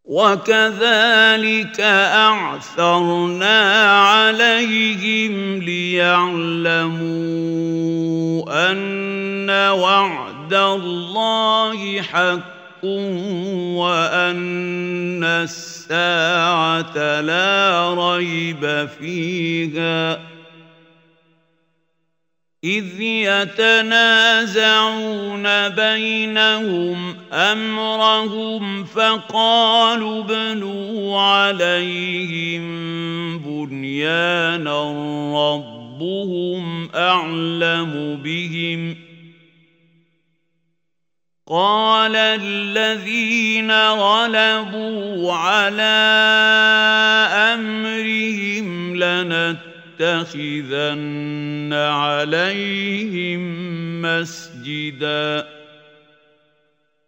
وكذلك أعثرنا عليهم ليعلموا أن وعد الله حق وأن الساعة لا ريب فيها إذ يتنازعون بينهم أمرهم فقالوا ابنوا عليهم بنيانا ربهم أعلم بهم قال الذين غلبوا على أمرهم لنتخذن عليهم مسجدا